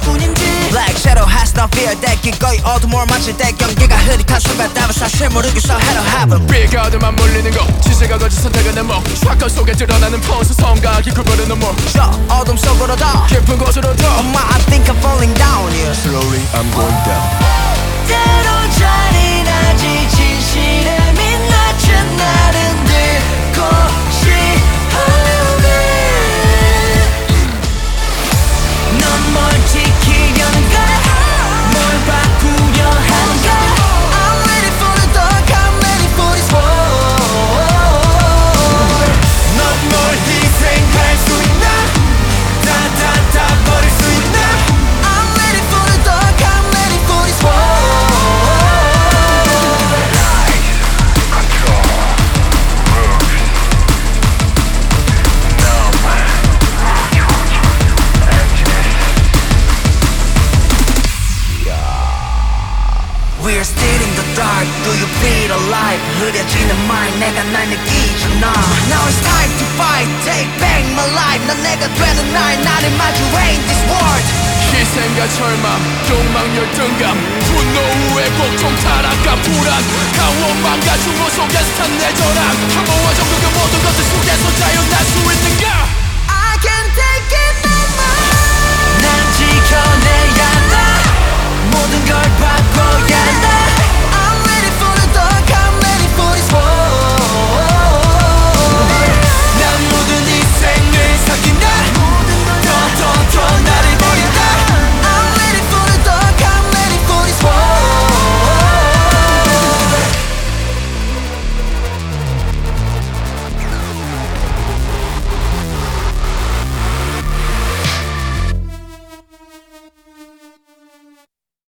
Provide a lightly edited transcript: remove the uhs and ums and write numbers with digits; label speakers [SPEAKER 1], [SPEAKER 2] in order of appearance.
[SPEAKER 1] 뿐인지
[SPEAKER 2] Black shadow has no fear that 기꺼이 어둠을 맞을 때 경계가 흐릿한 순간 답은 사실 모르겠어 Hello heaven
[SPEAKER 3] 삐가드만 몰리는 거 지세가 거짓 선택은 내목 샷건 속에 드러나는 포스 성각이 구부르는 몸
[SPEAKER 2] 저 어둠 속으로 더
[SPEAKER 3] 깊은 곳으로 더
[SPEAKER 2] 엄마 I think I'm falling down yeah.
[SPEAKER 3] Slowly I'm going down
[SPEAKER 1] 때론 잔인하지 진실에 민낯은 나는 듣고 싶어네 넌 뭘 지키려는가 뭘 바꾸려 하는가
[SPEAKER 2] I'm ready for the dark I'm ready for this war
[SPEAKER 1] 넌 뭘 희생할 수 있나 다 버릴 수 있나
[SPEAKER 2] I'm ready for the dark I'm ready for this war We're still in the dark Do you feel alive 흐려지는 mind 내가 날 느끼잖아 Now it's time to fight Take back my life 넌 내가 되는 날 나를 마주해 in this world
[SPEAKER 3] 희생과 절망 욕망 열등감 분노 후회 고통 타락감 불안 강원망과 중고 속에서 탄 내 전황 혐오와 정극의 모든 것들 속에서 자유날 수 있는가